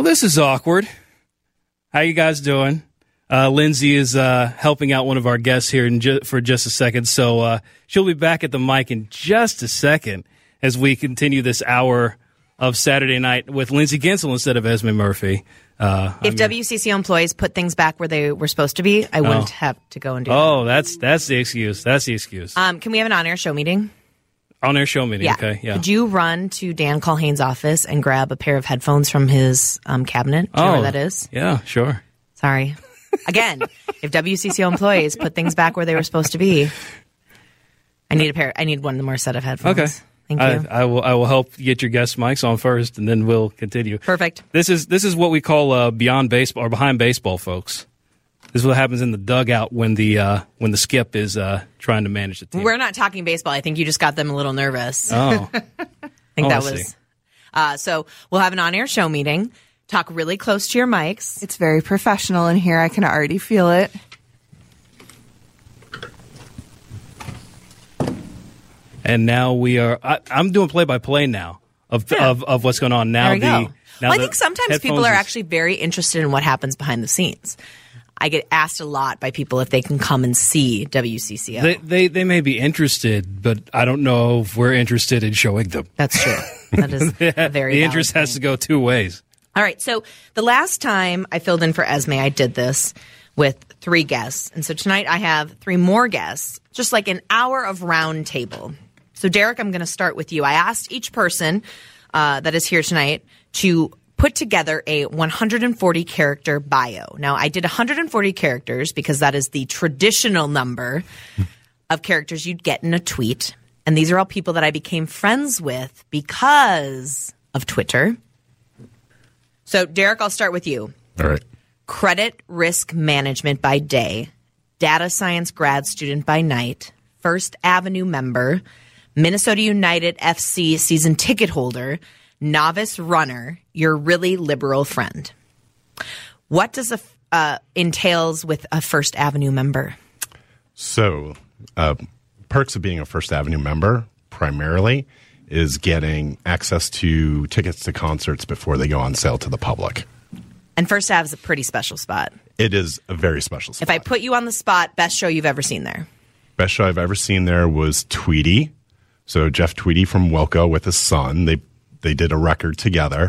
this is awkward. How you guys doing? Lindsay is helping out one of our guests here for just a second, so she'll be back at the mic in just a second as we continue this hour of Saturday Night with Lindsay Gensel instead of Esme Murphy. If WCCO employees put things back where they were supposed to be, I wouldn't have to go and do that. Oh, that's the excuse. That's the excuse. Can we have an on-air show meeting? On-air show meeting, yeah. Okay, yeah. Could you run to Dan Culhane's office and grab a pair of headphones from his cabinet? Do you know where that is? Yeah, sure. Sorry. Again, if WCCO employees put things back where they were supposed to be, I need one more set of headphones. Okay. Thank you. I will help get your guest mics on first, and then we'll continue. Perfect. This is what we call beyond baseball or behind baseball, folks. This is what happens in the dugout when the skip is trying to manage the team. We're not talking baseball. I think you just got them a little nervous. Oh, I think that was. So we'll have an on-air show meeting. Talk really close to your mics. It's very professional in here. I can already feel it. And now we are. I'm doing play-by-play now of what's going on now. There we go. Well, I think sometimes people are actually very interested in what happens behind the scenes. I get asked a lot by people if they can come and see WCCO. They may be interested, but I don't know if we're interested in showing them. That's true. That is very The interest has to go two ways. All right. So the last time I filled in for Esme, I did this with 3 guests. And so tonight I have 3 more guests, just like an hour of round table. So Derek, I'm going to start with you. I asked each person that is here tonight to put together a 140-character bio. Now, I did 140 characters because that is the traditional number of characters you'd get in a tweet. And these are all people that I became friends with because of Twitter. So, Derek, I'll start with you. All right. Credit risk management by day, data science grad student by night, First Avenue member, Minnesota United FC season ticket holder, novice runner, your really liberal friend. What does entails with a First Avenue member? So, perks of being a First Avenue member primarily is getting access to tickets to concerts before they go on sale to the public. And First Ave is a pretty special spot. It is a very special spot. If I put you on the spot, best show you've ever seen there? Best show I've ever seen there was Tweety. So Jeff Tweedy from Wilco with his son. They did a record together.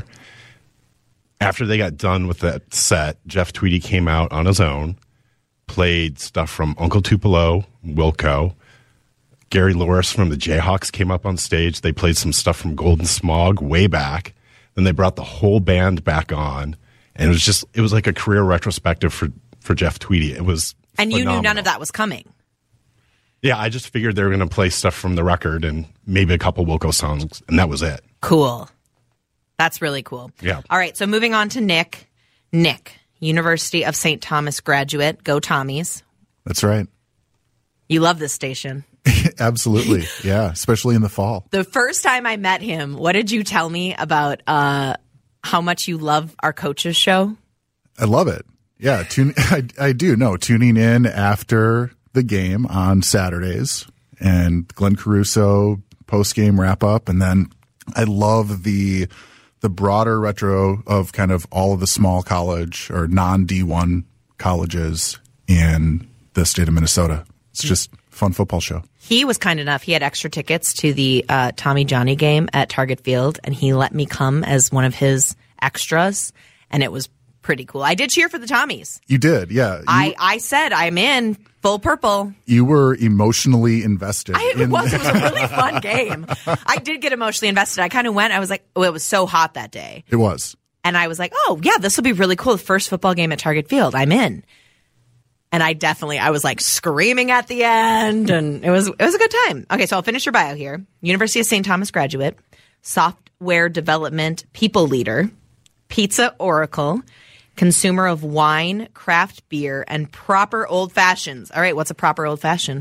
After they got done with that set, Jeff Tweedy came out on his own, played stuff from Uncle Tupelo, Wilco. Gary Loris from the Jayhawks came up on stage. They played some stuff from Golden Smog way back. Then they brought the whole band back on. And it was like a career retrospective for Jeff Tweedy. It was And phenomenal. You knew none of that was coming. Yeah, I just figured they were going to play stuff from the record and maybe a couple Wilco songs, and that was it. Cool. That's really cool. Yeah. All right, so moving on to Nick. Nick, University of St. Thomas graduate. Go Tommies. That's right. You love this station. Absolutely. Yeah, especially in the fall. The first time I met him, what did you tell me about how much you love our coaches show? I love it. Yeah, I do. No, tuning in after the game on Saturdays and Glenn Caruso post-game wrap-up. And then I love the broader retro of kind of all of the small college or non-D1 colleges in the state of Minnesota. It's just a fun football show. He was kind enough. He had extra tickets to the Tommy Johnny game at Target Field, and he let me come as one of his extras, and it was pretty cool. I did cheer for the Tommies. You did, yeah. I said I'm in full purple. You were emotionally invested. It was a really fun game. I did get emotionally invested. I kind of went. I was like, oh, it was so hot that day. It was. And I was like, oh, yeah, this will be really cool. The first football game at Target Field. I'm in. And I was like screaming at the end, and it was a good time. Okay, so I'll finish your bio here. University of St. Thomas graduate, software development people leader, pizza oracle, consumer of wine, craft beer, and proper old fashions. All right, what's a proper old fashioned?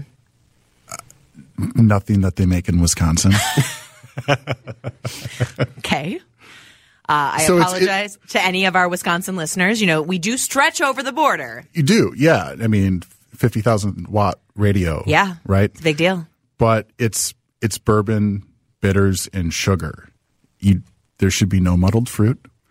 Nothing that they make in Wisconsin. Okay. I apologize to any of our Wisconsin listeners. You know, we do stretch over the border. You do, yeah. I mean, 50,000 watt radio. Yeah. Right? It's a big deal. But it's bourbon, bitters, and sugar. There should be no muddled fruit.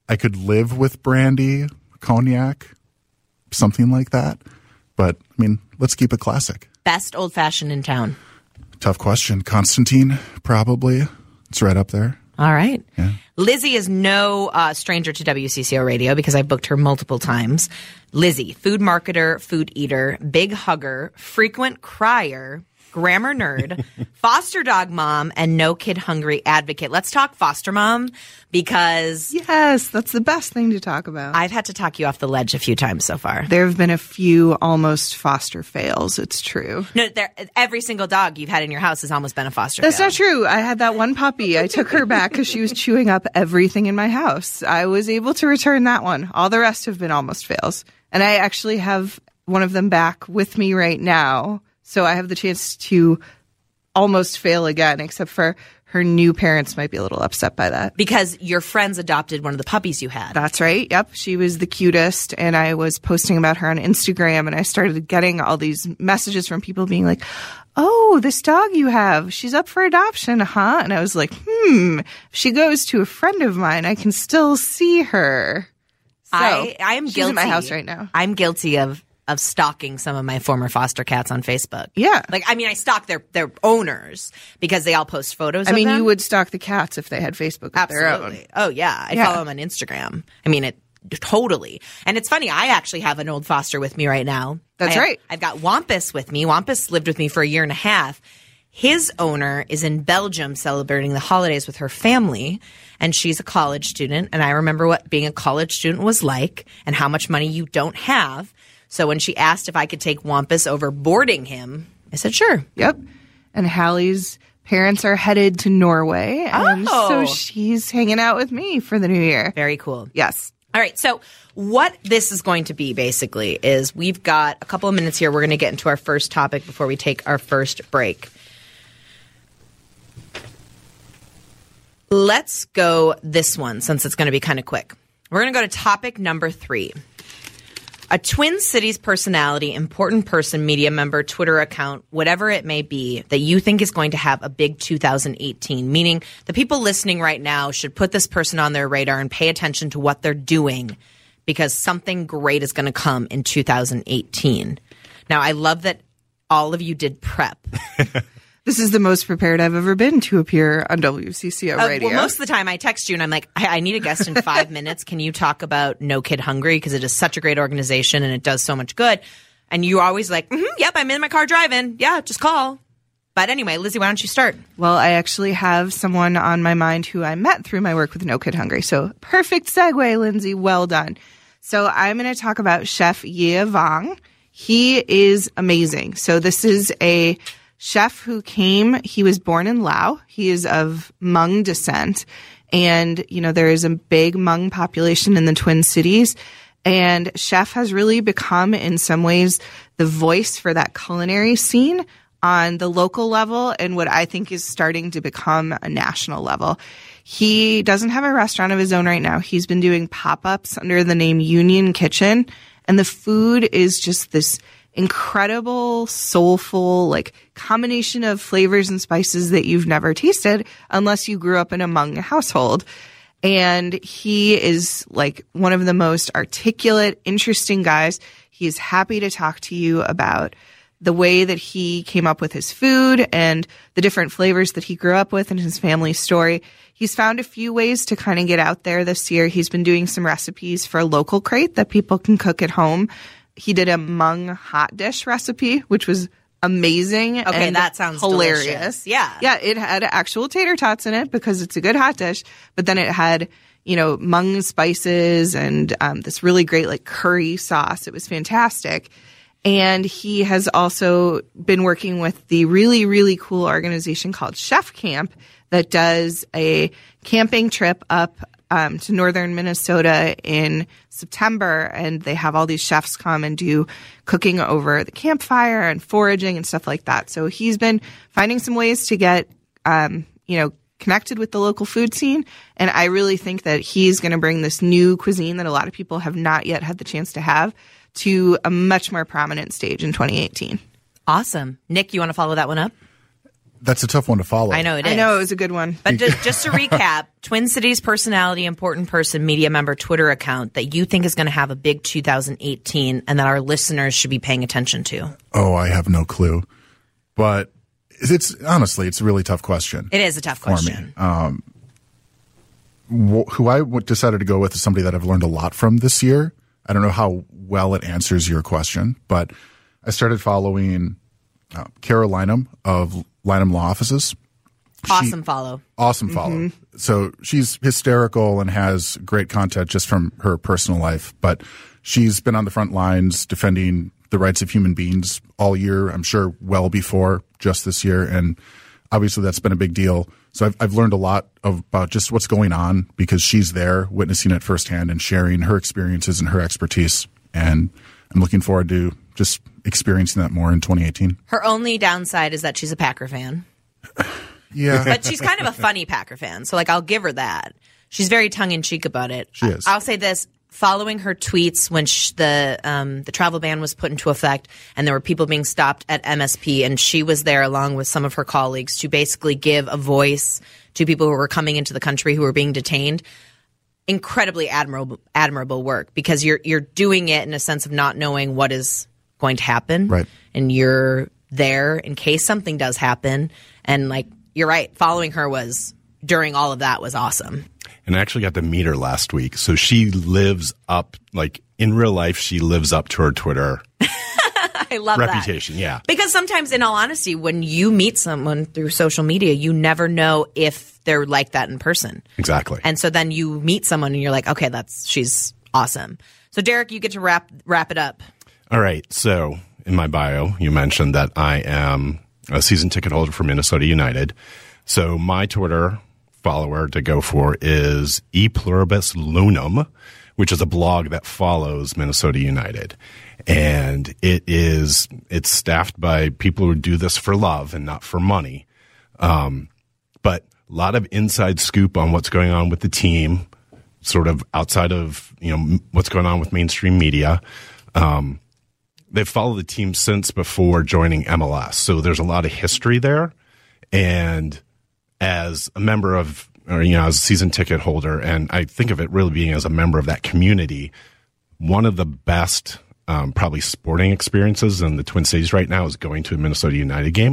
I could live with brandy, cognac, something like that. But, I mean, let's keep it classic. Best old fashioned in town. Tough question. Constantine, probably. It's right up there. All right. Yeah. Lizzie is no stranger to WCCO Radio because I've booked her multiple times. Lizzie, food marketer, food eater, big hugger, frequent crier, grammar nerd, foster dog mom, and no kid hungry advocate. Let's talk foster mom because Yes, that's the best thing to talk about. I've had to talk you off the ledge a few times so far. There have been a few almost foster fails. It's true. No, every single dog you've had in your house has almost been a foster That's fail. not true. I had that one puppy. I took her back because she was chewing up everything in my house. I was able to return that one. All the rest have been almost fails. And I actually have one of them back with me right now. So I have the chance to almost fail again, except for her new parents might be a little upset by that. Because your friends adopted one of the puppies you had. That's right. Yep. She was the cutest. And I was posting about her on Instagram and I started getting all these messages from people being like, oh, this dog you have, she's up for adoption, huh? And I was like, if she goes to a friend of mine, I can still see her. So, I am she's guilty. in my house right now. I'm guilty of stalking some of my former foster cats on Facebook. Yeah. Like, I mean, I stalk their owners because they all post photos I of mean, them. you would stalk the cats if they had Facebook of their own. Absolutely. Oh, yeah. I Yeah. follow them on Instagram. I mean, it totally. And it's funny. I actually have an old foster with me right now. That's right. I've got Wampus with me. Wampus lived with me for a year and a half. His owner is in Belgium celebrating the holidays with her family, and she's a college student. And I remember what being a college student was like and how much money you don't have. So when she asked if I could take Wampus over boarding him, I said, sure. Yep. And Hallie's parents are headed to Norway. And Oh. so she's hanging out with me for the new year. Very cool. Yes. All right. So what this is going to be basically is we've got a couple of minutes here. We're going to get into our first topic before we take our first break. Let's go this one since it's going to be kind of quick. We're going to go to topic number 3. A Twin Cities personality, important person, media member, Twitter account, whatever it may be, that you think is going to have a big 2018, meaning the people listening right now should put this person on their radar and pay attention to what they're doing because something great is going to come in 2018. Now, I love that all of you did prep. This is the most prepared I've ever been to appear on WCCO Radio. Well, most of the time I text you and I'm like, I need a guest in 5 minutes. Can you talk about No Kid Hungry? Because it is such a great organization and it does so much good. And you're always like, yep, I'm in my car driving. Yeah, just call. But anyway, Lizzie, why don't you start? Well, I actually have someone on my mind who I met through my work with No Kid Hungry. So perfect segue, Lindsay. Well done. So I'm going to talk about Chef Ye Vang. He is amazing. So this is a chef who he was born in Laos. He is of Hmong descent. And, there is a big Hmong population in the Twin Cities. And Chef has really become, in some ways, the voice for that culinary scene on the local level and what I think is starting to become a national level. He doesn't have a restaurant of his own right now. He's been doing pop-ups under the name Union Kitchen. And the food is just this incredible, soulful, combination of flavors and spices that you've never tasted unless you grew up in a Hmong household. And he is one of the most articulate, interesting guys. He's happy to talk to you about the way that he came up with his food and the different flavors that he grew up with and his family story. He's found a few ways to kind of get out there this year. He's been doing some recipes for a local crate that people can cook at home. He did a Hmong hot dish recipe, which was amazing. Okay, and that sounds hilarious. delicious. Yeah. Yeah, it had actual tater tots in it because it's a good hot dish, but then it had, Hmong spices and this really great curry sauce. It was fantastic. And he has also been working with the really, really cool organization called Chef Camp that does a camping trip up to northern Minnesota in September. And they have all these chefs come and do cooking over the campfire and foraging and stuff like that. So he's been finding some ways to get, connected with the local food scene. And I really think that he's going to bring this new cuisine that a lot of people have not yet had the chance to have to a much more prominent stage in 2018. Awesome. Nick, you want to follow that one up? That's a tough one to follow. I know it is. I know it was a good one. But just to recap, Twin Cities personality, important person, media member, Twitter account that you think is going to have a big 2018 and that our listeners should be paying attention to. Oh, I have no clue. But it's honestly, it's a really tough question. It is a tough question. Who I decided to go with is somebody that I've learned a lot from this year. I don't know how well it answers your question, but I started following Kara Lynham of Lynham Law Offices. Awesome follow. Awesome follow. So she's hysterical and has great content just from her personal life, but she's been on the front lines defending the rights of human beings all year, I'm sure well before just this year. And obviously that's been a big deal. So I've learned a lot about just what's going on because she's there witnessing it firsthand and sharing her experiences and her expertise. And I'm looking forward to just experiencing that more in 2018. Her only downside is that she's a Packer fan. Yeah. But she's kind of a funny Packer fan. So, I'll give her that. She's very tongue-in-cheek about it. She is. I'll say this. Following her tweets when the travel ban was put into effect and there were people being stopped at MSP and she was there along with some of her colleagues to basically give a voice to people who were coming into the country who were being detained. Incredibly admirable work because you're doing it in a sense of not knowing what is going to happen. Right. And you're there in case something does happen. And you're right. Following her during all of that was awesome. And I actually got to meet her last week. So she lives up, in real life, she lives up to her Twitter I love reputation. that. Yeah. Because sometimes, in all honesty, when you meet someone through social media, you never know if they're like that in person. Exactly. And so then you meet someone and you're like, okay, she's awesome. So Derek, you get to wrap it up. All right. So in my bio, you mentioned that I am a season ticket holder for Minnesota United. So my Twitter follower to go for is E Pluribus Lunum, which is a blog that follows Minnesota United. And it's staffed by people who do this for love and not for money. But a lot of inside scoop on what's going on with the team, sort of outside of, what's going on with mainstream media. They've followed the team since before joining MLS. So there's a lot of history there. And as a member of, as a season ticket holder, and I think of it really being as a member of that community, one of the best probably sporting experiences in the Twin Cities right now is going to a Minnesota United game.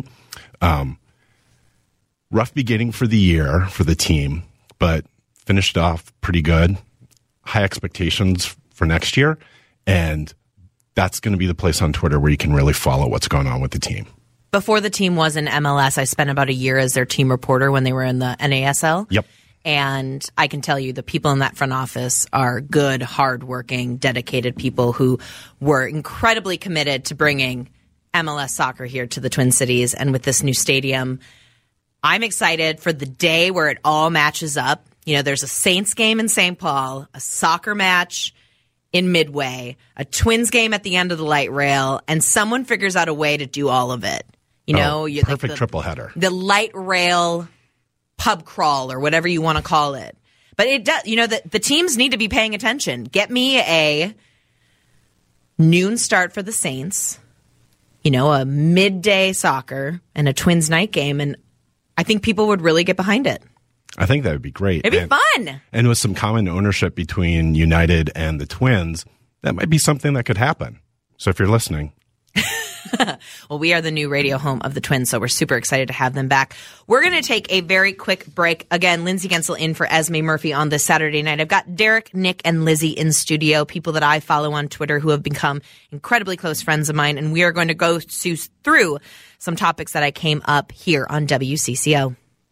Rough beginning for the year for the team, but finished off pretty good. High expectations for next year, and that's going to be the place on Twitter where you can really follow what's going on with the team. Before the team was in MLS, I spent about a year as their team reporter when they were in the NASL. Yep. And I can tell you the people in that front office are good, hardworking, dedicated people who were incredibly committed to bringing MLS soccer here to the Twin Cities. And with this new stadium, I'm excited for the day where it all matches up. There's a Saints game in St. Paul, a soccer match in Midway, a Twins game at the end of the light rail, and someone figures out a way to do all of it. Perfect triple header. The light rail pub crawl or whatever you want to call it. But it does, the teams need to be paying attention. Get me a noon start for the Saints, a midday soccer and a Twins night game. And I think people would really get behind it. I think that would be great. It'd be fun. And with some common ownership between United and the Twins, that might be something that could happen. So if you're listening. Well, we are the new radio home of the Twins, so we're super excited to have them back. We're going to take a very quick break. Again, Lindsay Gensel in for Esme Murphy on this Saturday night. I've got Derek, Nick, and Lizzie in studio, people that I follow on Twitter who have become incredibly close friends of mine, and we are going to go through some topics that I came up here on WCCO.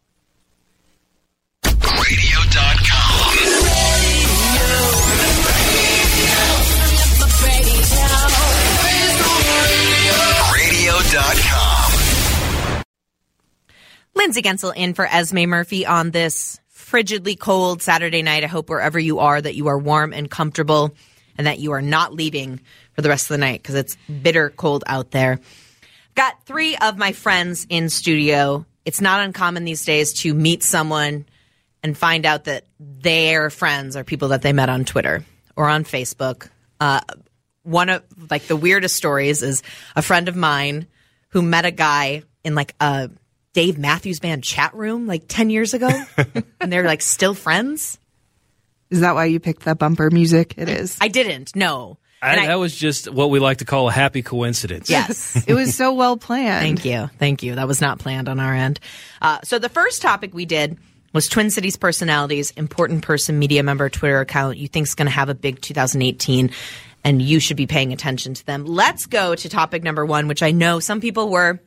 Lindsay Gensel in for Esme Murphy on this frigidly cold Saturday night. I hope wherever you are that you are warm and comfortable and that you are not leaving for the rest of the night because it's bitter cold out there. Got 3 of my friends in studio. It's not uncommon these days to meet someone and find out that their friends are people that they met on Twitter or on Facebook. One of the weirdest stories is a friend of mine who met a guy in a Dave Matthews Band chat room like 10 years ago, and they're like still friends. Is that why you picked that bumper music? It is. I didn't. No. That was just what we like to call a happy coincidence. Yes. It was so well planned. Thank you. Thank you. That was not planned on our end. So the first topic we did was Twin Cities personalities, important person, media member, Twitter account you think is going to have a big 2018, and you should be paying attention to them. Let's go to topic number 1, which I know some people were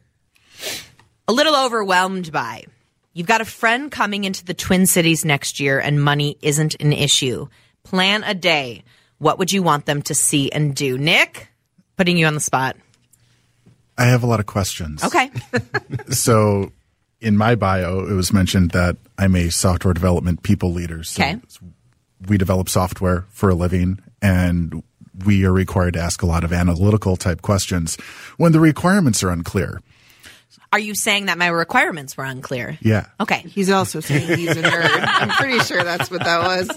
a little overwhelmed by. You've got a friend coming into the Twin Cities next year, and money isn't an issue. Plan a day. What would you want them to see and do? Nick, putting you on the spot. I have a lot of questions. Okay. So in my bio, it was mentioned that I'm a software development people leader. So Okay. we develop software for a living, and we are required to ask a lot of analytical type questions when the requirements are unclear. Are you saying that my requirements were unclear? Yeah. Okay. He's also saying he's a nerd. I'm pretty sure that's what that was.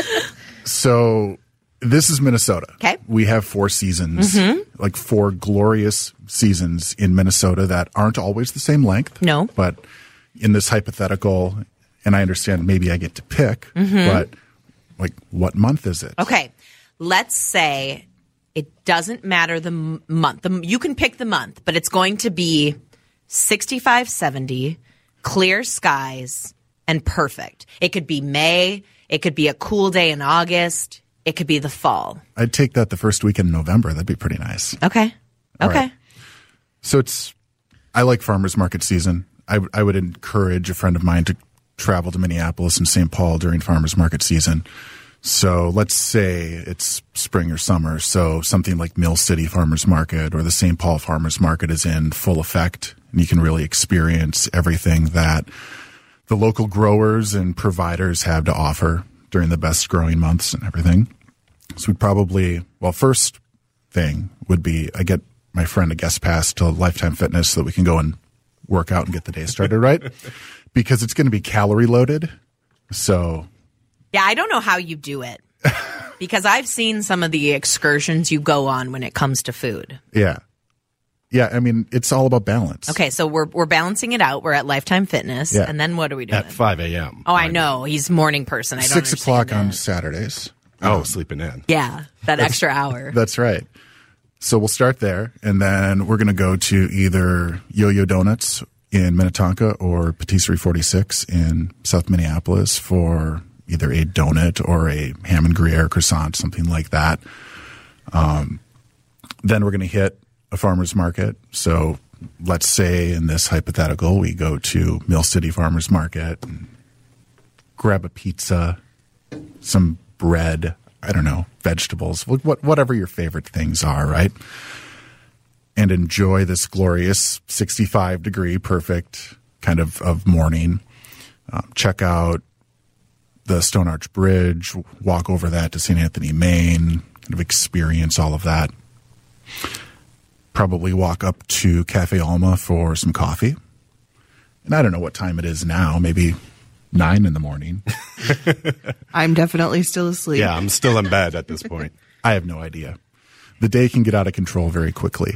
So this is Minnesota. Okay. We have 4 seasons, like 4 glorious seasons in Minnesota that aren't always the same length. No. But in this hypothetical, and I understand maybe I get to pick, but like what month is it? Okay. Let's say it doesn't matter the month. You can pick the month, but it's going to be 65, 70, clear skies, and perfect. It could be May. It could be a cool day in August. It could be the fall. I'd take that the first weekend in November. That'd be pretty nice. Okay. All Okay. right. So I like farmers market season. I would encourage a friend of mine to travel to Minneapolis and St. Paul during farmers market season. So let's say it's spring or summer. So something like Mill City Farmers Market or the St. Paul Farmers Market is in full effect, and you can really experience everything that the local growers and providers have to offer during the best growing months and everything. So we'd probably, first thing would be I get my friend a guest pass to Lifetime Fitness so that we can go and work out and get the day started right, because it's going to be calorie loaded. So Yeah, I don't know how you do it because I've seen some of the excursions you go on when it comes to food. yeah. I mean, it's all about balance. Okay, so we're balancing it out. We're at Lifetime Fitness, Yeah. and then what are we doing? At 5 a.m. Oh, I know. He's a morning person. I don't 6 o'clock understand on that. Saturdays. Oh, sleeping in. Yeah, that extra hour. That's right. So we'll start there, and then we're going to go to either Yo-Yo Donuts in Minnetonka or Patisserie 46 in South Minneapolis for either a donut or a ham and Gruyere croissant, something like that. Then we're going to hit a farmer's market. So let's say in this hypothetical, we go to Mill City Farmer's Market, and grab a pizza, some bread, I don't know, vegetables, whatever your favorite things are, right? And enjoy this glorious 65-degree perfect kind of morning. Check out the Stone Arch Bridge, walk over that to St. Anthony, Maine, kind of experience all of that. Probably walk up to Cafe Alma for some coffee. And I don't know what time it is now, maybe 9 in the morning. I'm definitely still asleep. Yeah, I'm still in bed at this point. I have no idea. The day can get out of control very quickly.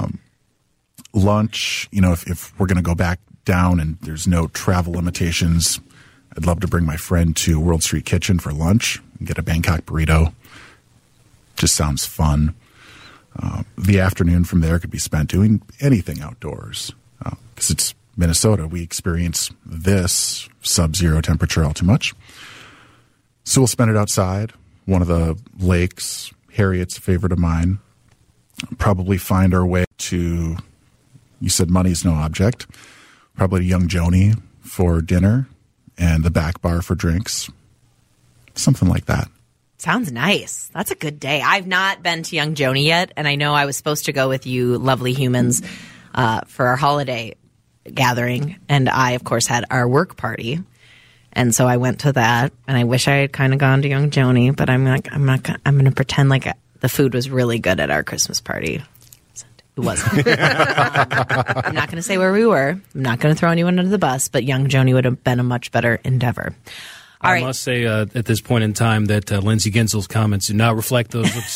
Lunch, if we're going to go back down and there's no travel limitations, I'd love to bring my friend to World Street Kitchen for lunch and get a Bangkok burrito. Just sounds fun. The afternoon from there could be spent doing anything outdoors because it's Minnesota. We experience this sub-zero temperature all too much. So we'll spend it outside, one of the lakes. Harriet's a favorite of mine. Probably find our way to, you said money's no object, probably to Young Joni for dinner and the back bar for drinks. Something like that. Sounds nice. That's a good day. I've not been to Young Joni yet, and I know I was supposed to go with you lovely humans for our holiday gathering, and I, of course, had our work party. And so I went to that, and I wish I had kind of gone to Young Joni, but I'm going to pretend like the food was really good at our Christmas party. It wasn't. I'm not going to say where we were. I'm not going to throw anyone under the bus, but Young Joni would have been a much better endeavor. All I right. must say at this point in time that Lindsay Gensel's comments do not reflect those of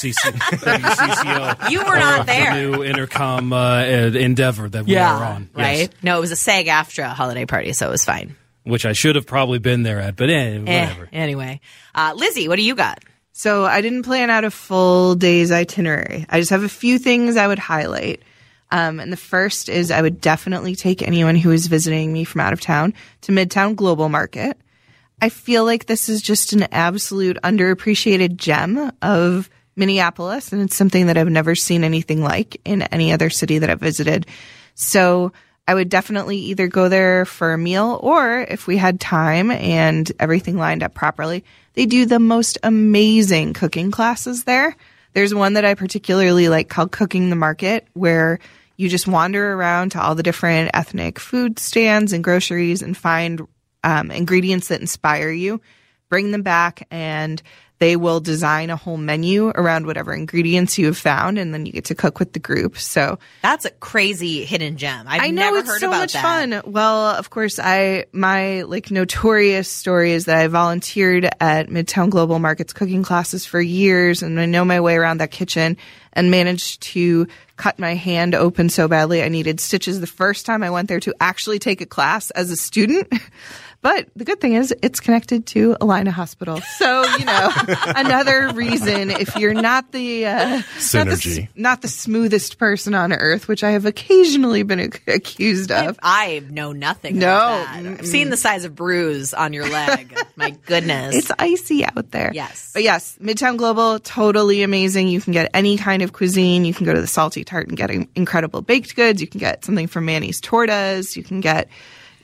WCCO. You were not The there. new intercom endeavor that we are on. Right? Yes. No, it was a SAG-AFTRA holiday party, so it was fine. Which I should have probably been there at, but whatever. Anyway. Lizzie, what do you got? So I didn't plan out a full day's itinerary. I just have a few things I would highlight. And the first is I would definitely take anyone who is visiting me from out of town to Midtown Global Market. I feel like this is just an absolute underappreciated gem of Minneapolis, and it's something that I've never seen anything like in any other city that I've visited. So I would definitely either go there for a meal, or if we had time and everything lined up properly, they do the most amazing cooking classes there. There's one that I particularly like called Cooking the Market, where you just wander around to all the different ethnic food stands and groceries and find ingredients that inspire you, bring them back, and they will design a whole menu around whatever ingredients you have found, and then you get to cook with the group. So That's a crazy hidden gem. I know never it's heard so about much that. fun. Well, of course, my notorious story is that I volunteered at Midtown Global Market's cooking classes for years, and I know my way around that kitchen, and managed to cut my hand open so badly I needed stitches the first time I went there to actually take a class as a student. But the good thing is it's connected to Alina Hospital. So, another reason if you're not the Synergy. not the smoothest person on earth, which I have occasionally been accused of. I know nothing No. about that. I've seen the size of bruise on your leg. My goodness. It's icy out there. Yes. But yes, Midtown Global, totally amazing. You can get any kind of cuisine. You can go to the Salty Tart and get incredible baked goods. You can get something from Manny's Tortas. You can get,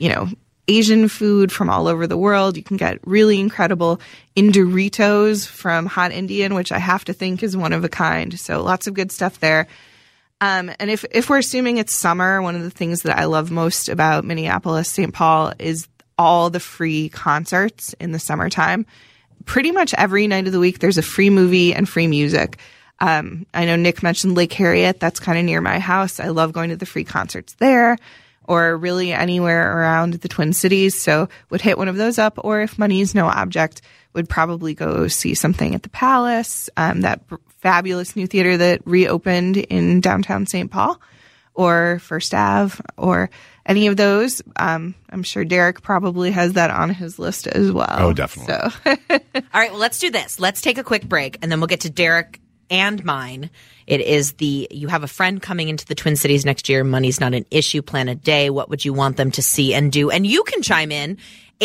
Asian food from all over the world. You can get really incredible Indoritos from Hot Indian, which I have to think is one of a kind. So lots of good stuff there. And if we're assuming it's summer, one of the things that I love most about Minneapolis, St. Paul is all the free concerts in the summertime. Pretty much every night of the week, there's a free movie and free music. I know Nick mentioned Lake Harriet. That's kind of near my house. I love going to the free concerts there, or really anywhere around the Twin Cities. So would hit one of those up, or if money is no object, would probably go see something at the Palace, that fabulous new theater that reopened in downtown St. Paul, or First Ave, or any of those. I'm sure Derek probably has that on his list as well. Oh, definitely. So All right, well, let's do this. Let's take a quick break, and then we'll get to Derek and mine. It is you have a friend coming into the Twin Cities next year. Money's not an issue. Plan a day. What would you want them to see and do? And you can chime in.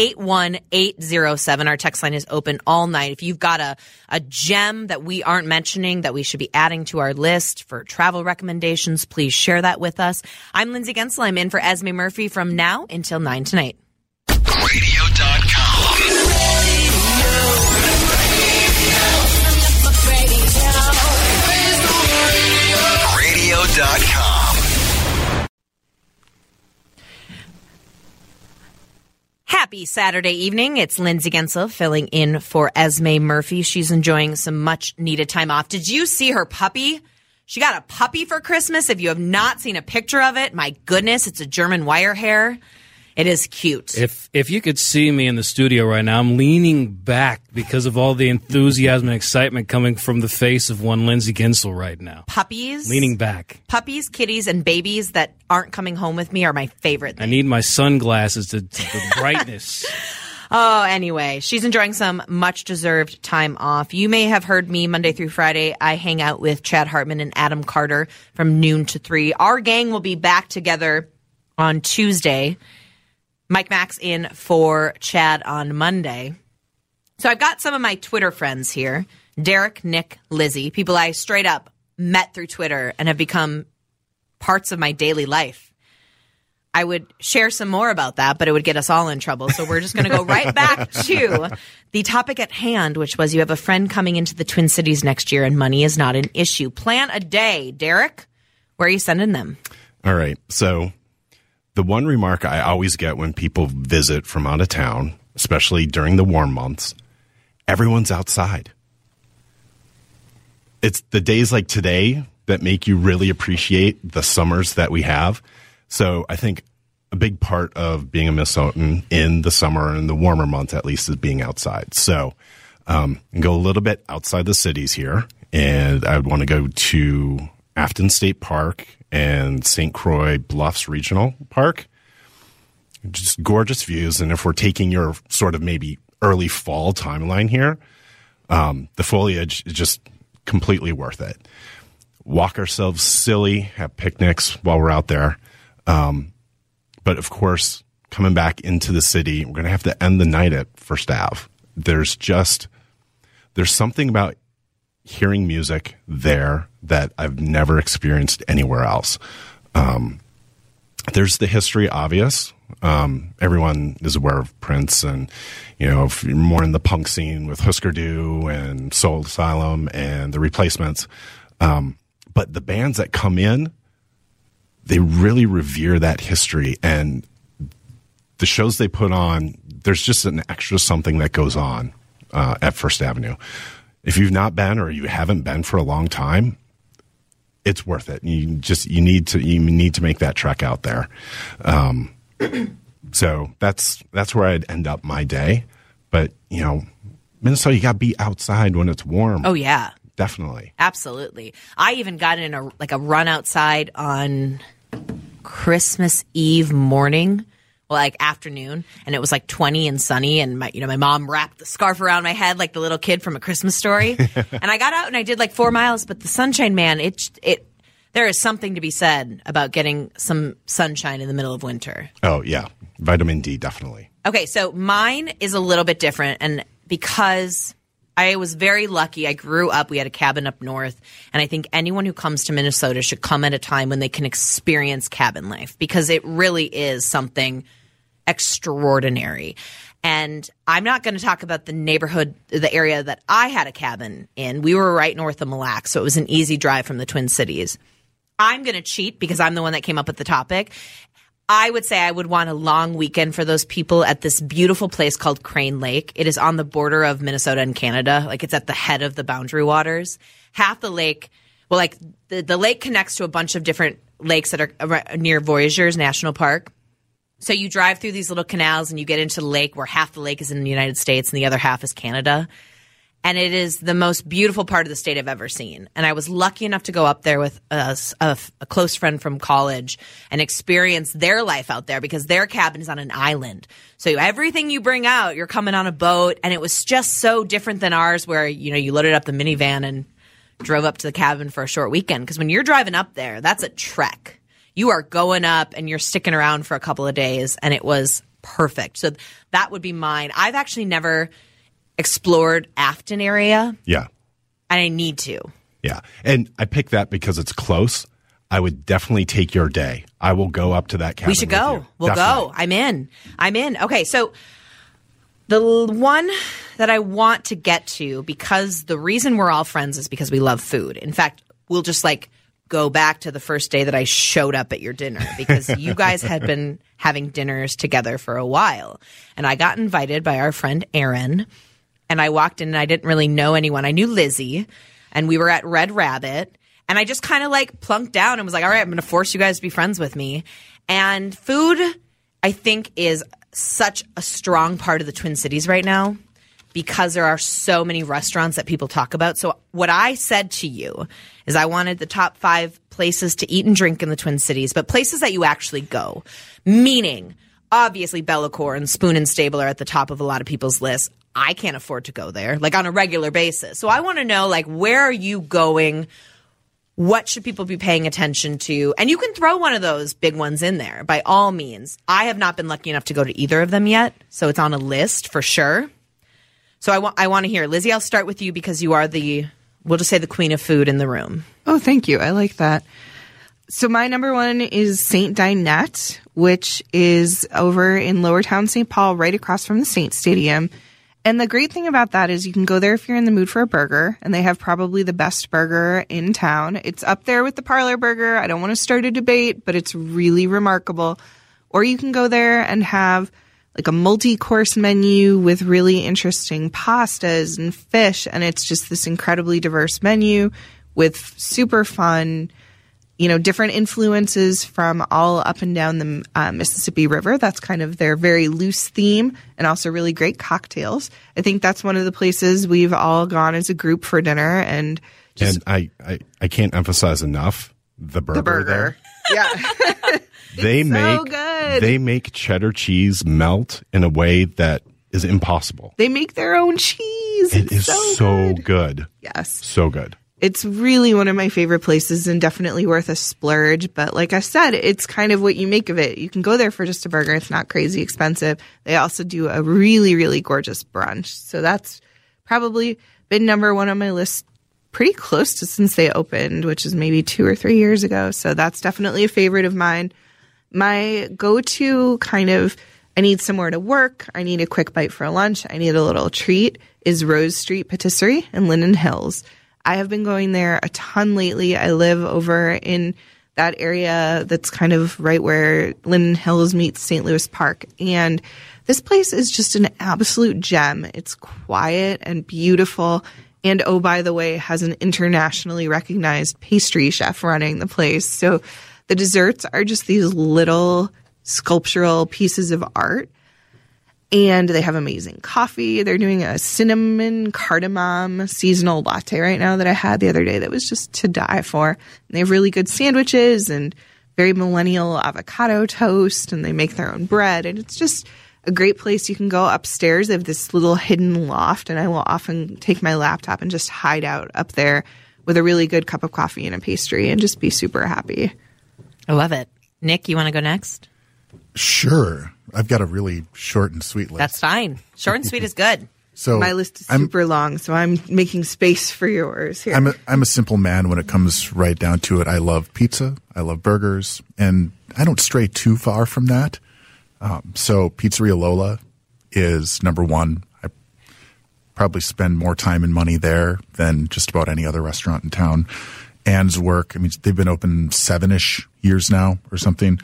81807. Our text line is open all night. If you've got a gem that we aren't mentioning that we should be adding to our list for travel recommendations, please share that with us. I'm Lindsay Gensel. I'm in for Esme Murphy from now until 9 tonight. Radio.com. Radio.com. Happy Saturday evening. It's Lindsay Gensel filling in for Esme Murphy. She's enjoying some much needed time off. Did you see her puppy? She got a puppy for Christmas. If you have not seen a picture of it, my goodness, it's a German wire hair. It is cute. If you could see me in the studio right now, I'm leaning back because of all the enthusiasm and excitement coming from the face of one Lindsay Gensel right now. Puppies, Leaning back. Puppies, kitties, and babies that aren't coming home with me are my favorite I thing. need my sunglasses to the brightness. Oh, anyway, she's enjoying some much-deserved time off. You may have heard me Monday through Friday. I hang out with Chad Hartman and Adam Carter from noon to 3. Our gang will be back together on Tuesday. Mike Max in for Chad on Monday. So I've got some of my Twitter friends here. Derek, Nick, Lizzie, people I straight up met through Twitter and have become parts of my daily life. I would share some more about that, but it would get us all in trouble. So we're just going to go right back to the topic at hand, which was you have a friend coming into the Twin Cities next year and money is not an issue. Plan a day. Derek, where are you sending them? All right. So the one remark I always get when people visit from out of town, especially during the warm months, everyone's outside. It's the days like today that make you really appreciate the summers that we have. So I think a big part of being a Minnesotan in the summer and the warmer months, at least, is being outside. So go a little bit outside the cities here, and I would want to go to Afton State Park and St. Croix Bluffs Regional Park. Just gorgeous views. And if we're taking your sort of maybe early fall timeline here, the foliage is just completely worth it. Walk ourselves silly, have picnics while we're out there. But of course, coming back into the city, we're going to have to end the night at First Ave. There's something about hearing music there that I've never experienced anywhere else. There's the history, obvious. Everyone is aware of Prince, and if you're more in the punk scene with Husker Du and Soul Asylum and the Replacements. But the bands that come in, they really revere that history, and the shows they put on, there's just an extra something that goes on at First Avenue. If you've not been, or you haven't been for a long time, it's worth it. You need to make that trek out there. So that's where I'd end up my day. But Minnesota, you got to be outside when it's warm. Oh yeah. Definitely. Absolutely. I even got in a run outside on Christmas Eve morning, afternoon, and it was 20 and sunny, and my mom wrapped the scarf around my head like the little kid from A Christmas Story. And I got out and I did 4 miles, but the sunshine, man, there is something to be said about getting some sunshine in the middle of winter. Oh yeah. Vitamin D, definitely. Okay, so mine is a little bit different, and because I was very lucky. I grew up. We had a cabin up north. And I think anyone who comes to Minnesota should come at a time when they can experience cabin life, because it really is something extraordinary. And I'm not going to talk about the neighborhood, the area that I had a cabin in. We were right north of Mille Lacs, so it was an easy drive from the Twin Cities. I'm going to cheat because I'm the one that came up with the topic. I would say I would want a long weekend for those people at this beautiful place called Crane Lake. It is on the border of Minnesota and Canada. It's at the head of the Boundary Waters. Half the lake, the lake connects to a bunch of different lakes that are near Voyageurs National Park. So you drive through these little canals and you get into the lake where half the lake is in the United States and the other half is Canada. And it is the most beautiful part of the state I've ever seen. And I was lucky enough to go up there with a close friend from college and experience their life out there, because their cabin is on an island. So everything you bring out, you're coming on a boat. And it was just so different than ours, where, you loaded up the minivan and drove up to the cabin for a short weekend. Because when you're driving up there, that's a trek. You are going up and you're sticking around for a couple of days. And it was perfect. So that would be mine. I've actually never explored Afton area. Yeah. And I need to. Yeah. And I picked that because it's close. I would definitely take your day. I will go up to that cabin. We should go. We'll definitely go. I'm in. Okay. So the one that I want to get to, because the reason we're all friends is because we love food. In fact, we'll just go back to the first day that I showed up at your dinner, because you guys had been having dinners together for a while. And I got invited by our friend Aaron. And I walked in and I didn't really know anyone. I knew Lizzie, and we were at Red Rabbit. And I just kind of plunked down and was like, all right, I'm going to force you guys to be friends with me. And food, I think, is such a strong part of the Twin Cities right now, because there are so many restaurants that people talk about. So what I said to you is I wanted the top 5 places to eat and drink in the Twin Cities, but places that you actually go. Meaning, obviously, Bellacore and Spoon and Stable are at the top of a lot of people's lists. I can't afford to go there, on a regular basis. So I want to know, where are you going? What should people be paying attention to? And you can throw one of those big ones in there, by all means. I have not been lucky enough to go to either of them yet, so it's on a list for sure. So I want to hear. Lizzie, I'll start with you, because you are we'll just say the queen of food in the room. Oh, thank you. I like that. So my number one is St. Dinette, which is over in Lower Town, St. Paul, right across from the Saint Stadium. And the great thing about that is you can go there if you're in the mood for a burger, and they have probably the best burger in town. It's up there with the Parlor Burger. I don't want to start a debate, but it's really remarkable. Or you can go there and have a multi-course menu with really interesting pastas and fish, and it's just this incredibly diverse menu with super fun, different influences from all up and down the Mississippi River. That's kind of their very loose theme, and also really great cocktails. I think that's one of the places we've all gone as a group for dinner. And I can't emphasize enough the burger there. Yeah. They good. make cheddar cheese melt in a way that is impossible. They make their own cheese. It is so good. Yes. So good. It's really one of my favorite places and definitely worth a splurge. But like I said, it's kind of what you make of it. You can go there for just a burger. It's not crazy expensive. They also do a really, really gorgeous brunch. So that's probably been number one on my list pretty close to since they opened, which is maybe 2 or 3 years ago. So that's definitely a favorite of mine. My go-to kind of, I need somewhere to work, I need a quick bite for lunch, I need a little treat, is Rose Street Patisserie in Linden Hills. I have been going there a ton lately. I live over in that area that's kind of right where Linden Hills meets St. Louis Park. And this place is just an absolute gem. It's quiet and beautiful. And oh, by the way, has an internationally recognized pastry chef running the place. So the desserts are just these little sculptural pieces of art. And they have amazing coffee. They're doing a cinnamon cardamom seasonal latte right now that I had the other day that was just to die for. And they have really good sandwiches and very millennial avocado toast, and they make their own bread. And it's just a great place. You can go upstairs. They have this little hidden loft, and I will often take my laptop and just hide out up there with a really good cup of coffee and a pastry and just be super happy. I love it. Nick, you want to go next? Sure. I've got a really short and sweet list. That's fine. Short and sweet is good. So my list is super long, so I'm making space for yours here. I'm a simple man when it comes right down to it. I love pizza. I love burgers. And I don't stray too far from that. So Pizzeria Lola is number one. I probably spend more time and money there than just about any other restaurant in town. Anne's work, I mean, they've been open 7-ish years now or something.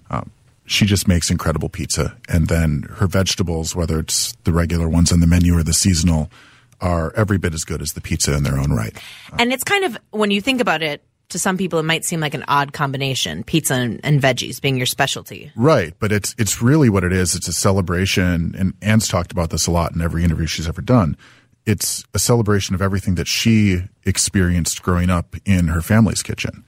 She just makes incredible pizza. And then her vegetables, whether it's the regular ones on the menu or the seasonal, are every bit as good as the pizza in their own right. And it's kind of, when you think about it, to some people it might seem like an odd combination, pizza and veggies being your specialty. Right, but it's really what it is. It's a celebration, and Anne's talked about this a lot in every interview she's ever done. It's a celebration of everything that she experienced growing up in her family's kitchen.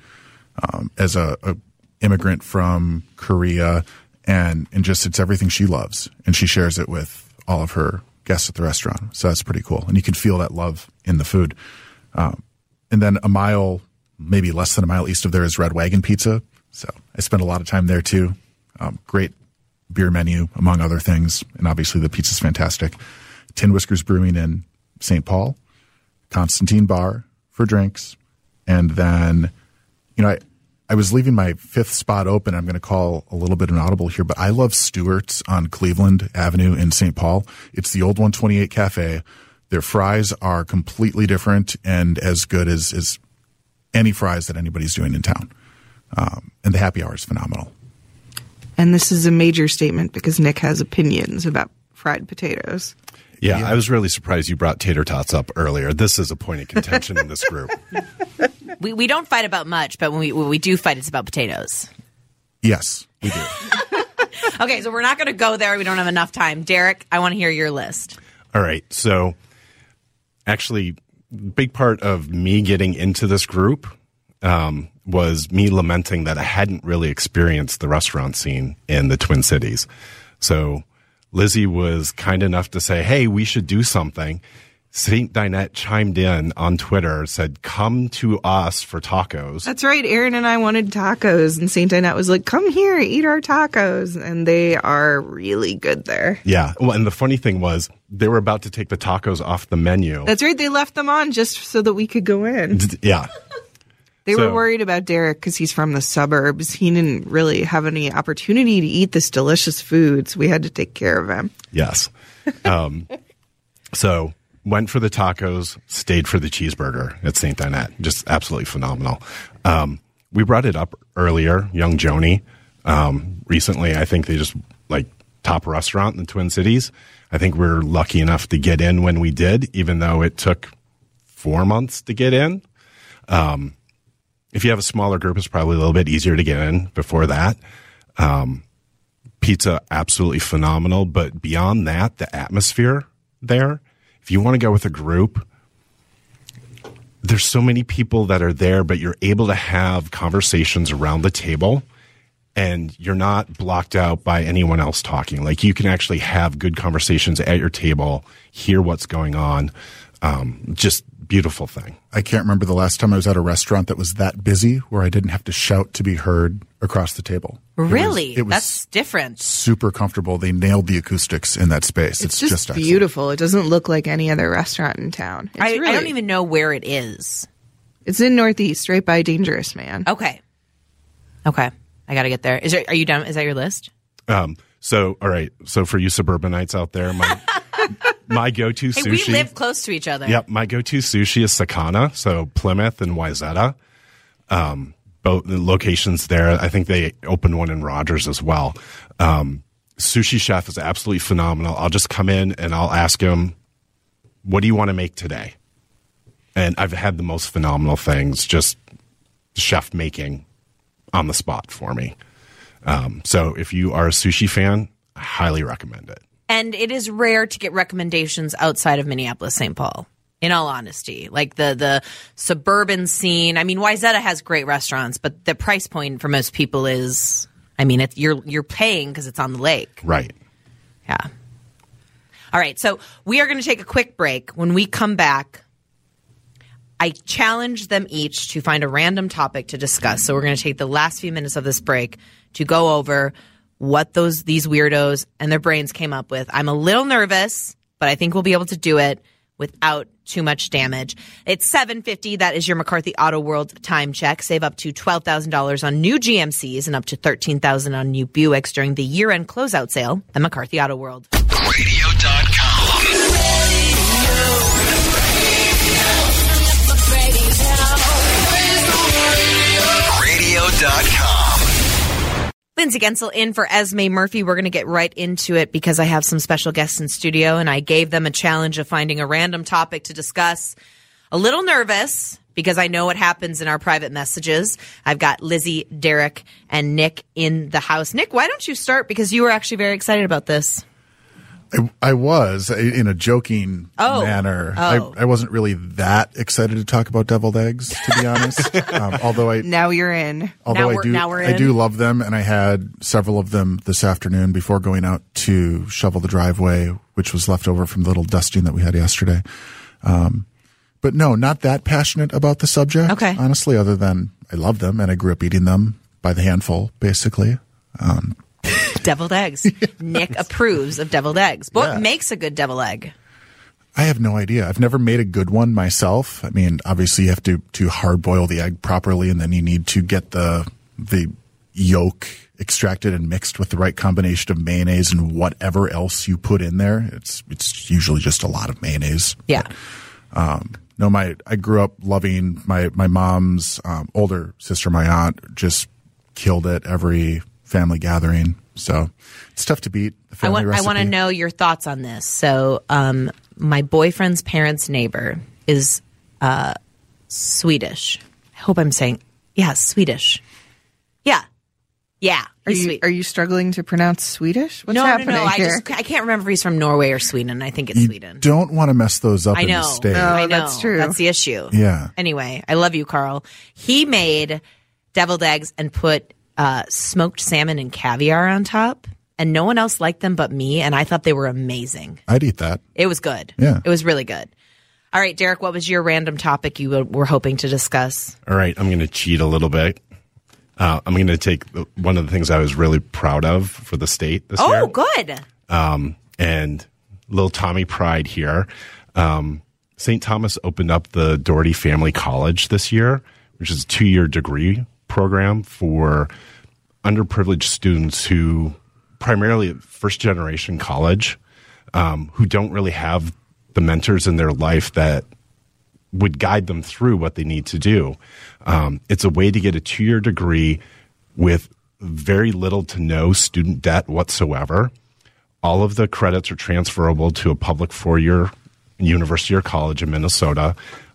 As a immigrant from Korea, and just it's everything she loves, and she shares it with all of her guests at the restaurant. So that's pretty cool, and you can feel that love in the food. And then a mile, maybe less than a mile east of there is Red Wagon Pizza. So I spent a lot of time there too. Great beer menu, among other things, and obviously the pizza's fantastic. Tin Whiskers Brewing in St. Paul, Constantine Bar for drinks, and then, I was leaving my fifth spot open. I'm going to call a little bit an audible here, but I love Stewart's on Cleveland Avenue in St. Paul. It's the old 128 Cafe. Their fries are completely different and as good as any fries that anybody's doing in town. And the happy hour is phenomenal. And this is a major statement because Nick has opinions about fried potatoes. Yeah, I was really surprised you brought tater tots up earlier. This is a point of contention in this group. We don't fight about much, but when we do fight, it's about potatoes. Yes, we do. Okay, so we're not going to go there. We don't have enough time. Derek, I want to hear your list. All right. So actually, big part of me getting into this group was me lamenting that I hadn't really experienced the restaurant scene in the Twin Cities. So Lizzie was kind enough to say, hey, we should do something. St. Dinette chimed in on Twitter, said, come to us for tacos. That's right. Aaron and I wanted tacos, and St. Dinette was like, come here, eat our tacos. And they are really good there. Yeah. Well, and the funny thing was, they were about to take the tacos off the menu. That's right. They left them on just so that we could go in. Yeah. They were worried about Derek because he's from the suburbs. He didn't really have any opportunity to eat this delicious food, so we had to take care of him. Yes. So went for the tacos, stayed for the cheeseburger at St. Dinette. Just absolutely phenomenal. We brought it up earlier, Young Joni. Recently, I think they just top restaurant in the Twin Cities. I think we're lucky enough to get in when we did, even though it took 4 months to get in. If you have a smaller group, it's probably a little bit easier to get in before that. Pizza, absolutely phenomenal. But beyond that, the atmosphere there, if you want to go with a group, there's so many people that are there, but you're able to have conversations around the table and you're not blocked out by anyone else talking. Like, you can actually have good conversations at your table, hear what's going on. Just beautiful thing. I can't remember the last time I was at a restaurant that was that busy where I didn't have to shout to be heard across the table. Really? It was That's different. super comfortable. They nailed the acoustics in that space. It's just just excellent. beautiful. It doesn't look like any other restaurant in town. It's I really- don't even know where it is. It's in Northeast, right by Dangerous Man. Okay. I got to get there. Are you done? Is that your list? So, all right. So for you suburbanites out there, my go-to Hey, sushi. we live close to each other. Yep, my go-to sushi is Sakana, so Plymouth and Wayzata. Both the locations there. I think they opened one in Rogers as well. Sushi chef is absolutely phenomenal. I'll just come in and I'll ask him, what do you want to make today? And I've had the most phenomenal things, just chef making on the spot for me. So if you are a sushi fan, I highly recommend it. And it is rare to get recommendations outside of Minneapolis, St. Paul, in all honesty. Like the suburban scene. I mean, Wayzata has great restaurants, but the price point for most people is, I mean, you're paying because it's on the lake. Right. Yeah. All right. So we are going to take a quick break. When we come back, I challenge them each to find a random topic to discuss. So we're going to take the last few minutes of this break to go over what these weirdos and their brains came up with. I'm a little nervous, but I think we'll be able to do it without too much damage. It's 7:50. That is your McCarthy Auto World time check. Save up to $12,000 on new GMCs and up to $13,000 on new Buicks during the year-end closeout sale at McCarthy Auto World. Radio.com. Radio.com. Lindsay Gensel in for Esme Murphy. We're going to get right into it because I have some special guests in studio, and I gave them a challenge of finding a random topic to discuss. A little nervous because I know what happens in our private messages. I've got Lizzie, Derek, and Nick in the house. Nick, why don't you start? Because you were actually very excited about this. I was in a joking manner. I wasn't really that excited to talk about deviled eggs, to be honest. Now you're in. I do love them, and I had several of them this afternoon before going out to shovel the driveway, which was left over from the little dusting that we had yesterday. But no, not that passionate about the subject. Okay. Honestly, other than I love them and I grew up eating them by the handful, basically. Deviled eggs. Nick approves of deviled eggs. What makes a good deviled egg? I have no idea. I've never made a good one myself. I mean, obviously you have to hard boil the egg properly, and then you need to get the yolk extracted and mixed with the right combination of mayonnaise and whatever else you put in there. It's usually just a lot of mayonnaise. Yeah. I grew up loving my mom's older sister, my aunt, just killed it every family gathering. So it's tough to beat the family recipe. I want to know your thoughts on this. So my boyfriend's parents' neighbor is Swedish. I hope I'm saying, Swedish. Yeah. Are you struggling to pronounce Swedish? What's No. happening here? I can't remember if he's from Norway or Sweden. I think it's Sweden. Don't want to mess those up I in know. the States. I know. that's true. That's the issue. Yeah. Anyway, I love you, Carl. He made deviled eggs and put smoked salmon and caviar on top, and no one else liked them but me, and I thought they were amazing. I'd eat that. It was good. Yeah. It was really good. All right, Derek, what was your random topic you were hoping to discuss? All right, I'm going to cheat a little bit. I'm going to take one of the things I was really proud of for the state this year. Oh, good. And little Tommy pride here. St. Thomas opened up the Doherty Family College this year, which is a 2-year degree program for underprivileged students who primarily first-generation college, who don't really have the mentors in their life that would guide them through what they need to do. It's a way to get a 2-year degree with very little to no student debt whatsoever. All of the credits are transferable to a public 4-year university or college in Minnesota.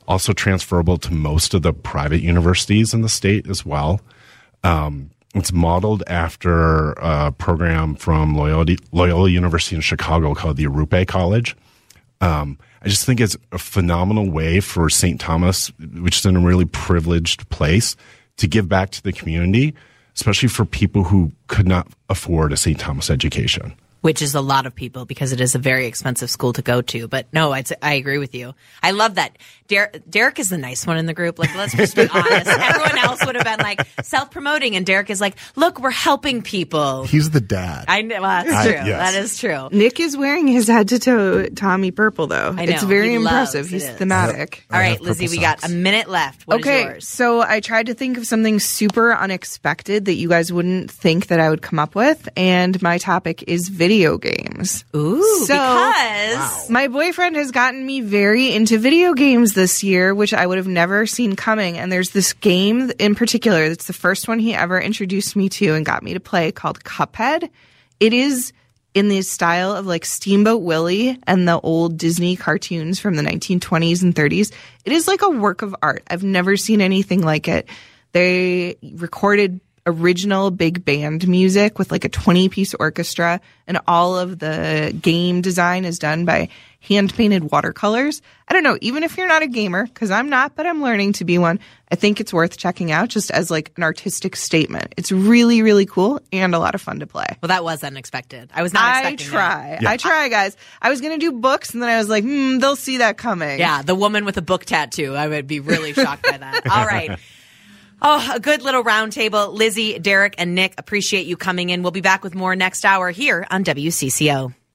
also transferable to most of the private universities in the state as well. It's modeled after a program from Loyola University in Chicago called the Arrupe College. I just think it's a phenomenal way for St. Thomas, which is in a really privileged place, to give back to the community, especially for people who could not afford a St. Thomas education. Which is a lot of people because it is a very expensive school to go to. But no, I agree with you. I love that. Derek is the nice one in the group. Like, let's just be honest. Everyone else would have been like self-promoting, and Derek is like, look, we're helping people. He's the dad. I know. Well, that's true. Yes. That is true. Nick is wearing his head-to-toe Tommy purple, though. I know. It's very He impressive. loves He's it. thematic. All right, have Lizzie, purple we got socks. a minute left. What is Okay, yours? so I tried to think of something super unexpected that you guys wouldn't think that I would come up with, and my topic is video games. Ooh, So- because My boyfriend has gotten me very into video games this year, which I would have never seen coming. And there's this game in particular that's the first one he ever introduced me to and got me to play called Cuphead. It is in the style of like Steamboat Willie and the old Disney cartoons from the 1920s and 30s. It is like a work of art. I've never seen anything like it. They recorded original big band music with like a 20-piece orchestra, and all of the game design is done by hand-painted watercolors. I don't know, even if you're not a gamer, because I'm not, but I'm learning to be one, I think it's worth checking out just as like an artistic statement. It's really, really cool and a lot of fun to play. well, that was unexpected. I was not I expecting that. try. I try, guys. I was going to do books, and then I was like, they'll see that coming. Yeah, the woman with a book tattoo. I would be really shocked by that. All right. Oh, a good little round table. Lizzie, Derek, and Nick, appreciate you coming in. We'll be back with more next hour here on WCCO.